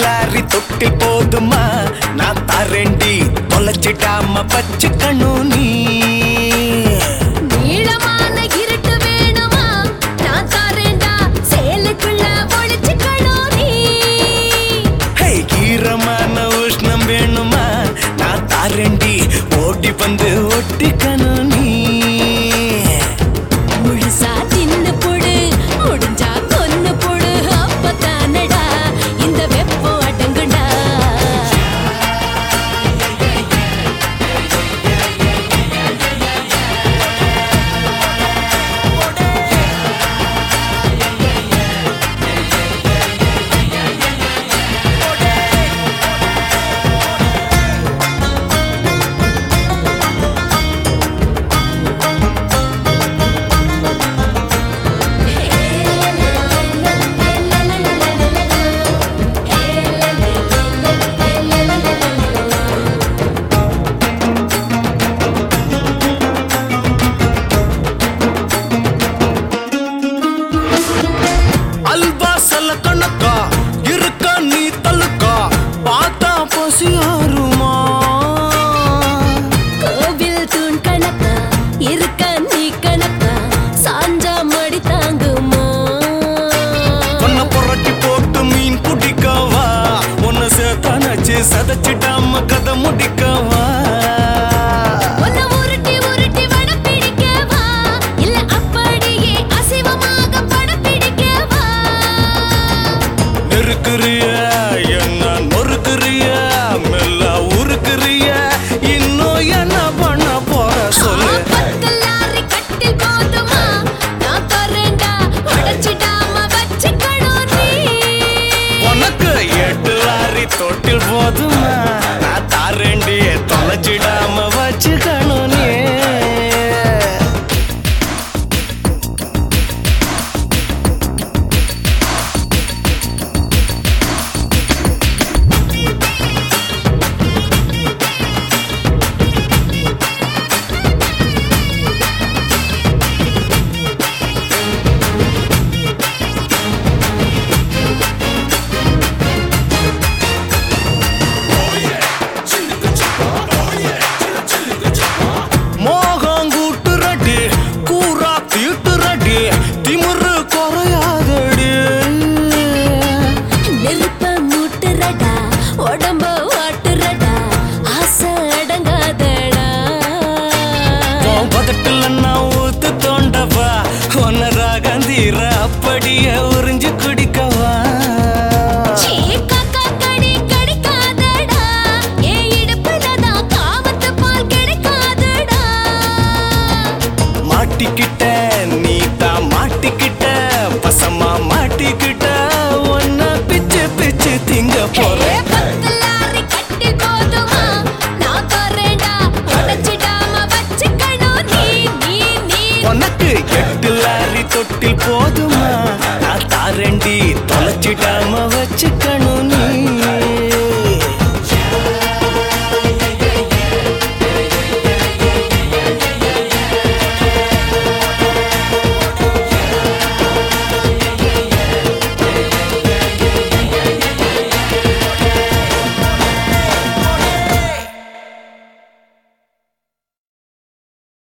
lorry தொட்டி போதுமா நான் தரேண்டி தொலைச்சிடாம வச்சுக்கணும் நீ நீளமான இருட்டு வேணுமா நான் தரேன்டா சேலுக்குள்ள ஒளிச்சுக்கணும் நீ ஈரமான உஷ்ணம் வேணுமா நான் தரேண்டி ஓடி வந்து ஒட்டிக்கணும் நீ முழுசா தின்னு போடு முடிஞ்சா கொன்னு போடு அப்பதானடா இந்த வெப்பம் அடங்குடா அல்வா சல கணக்கா இருக்க நீ தலுக்கா பார்த்தா பசியாருமா கோவில் தூண் கணக்கா இருக்க நீ கணக்கா சாஞ்சா மடி தாங்குமா உன்னை புரட்டி போட்டு மீன் பிடிக்கவா உன்னை சேத்தானச்சு சதைச்சிடாம கதை முடிக்கவா உன்னை உருட்டி உருட்டி வட பிடிக்கவா இல்ல அப்படியே அசைவமாக பட பிடிக்கவா நெருக்குறிய என்ன நொறுக்குறிய மெல்ல உருக்குறிய இன்னும் என்ன பண்ண போற சொல்லு பத்தலாரி கட்டில் போதுமா நான் தரேன்டா உடைச்சிடாம வச்சுக்கணும் நீ உனக்கு 8 லாரி தொட்டில் போதுமா நான் தாரேண்டி தொலைச்சிடாம வச்சுக்கணும் நீ மோகம் கூட்டுறடி கூறா தீட்டுறடி திமிரு குறையாதடி நெருப்ப மூட்டுறடா உடம்ப வாட்டுறடா ஆசை அடங்காதடா உன் பதட்டுல நான் ஊத்து தோண்டவா உன்னை ராகந்தீர அப்படியே உறிஞ்சு குடிக்கவா சீ காக்கா கடி கடிக்காதடா ஏன் இடுப்புல தான் காமத்து பால் கிடைக்காதடா மாட்டிக்கிட்ட நீ தான் மாட்டிக்கிட்ட பசமா மாட்டிக்கிட்ட உன்னை பிச்சு பிச்சு திங்க போறேன் பத்தலாரி கட்டில் போதுமா நான் தரேன்டா உடைச்சிடாம வச்சுக்கணும் நீ உனக்கு 8 லாரி தொட்டில் போதுமா நான் தாரேண்டி தொலைச்சிடாம வச்சுக்கணும்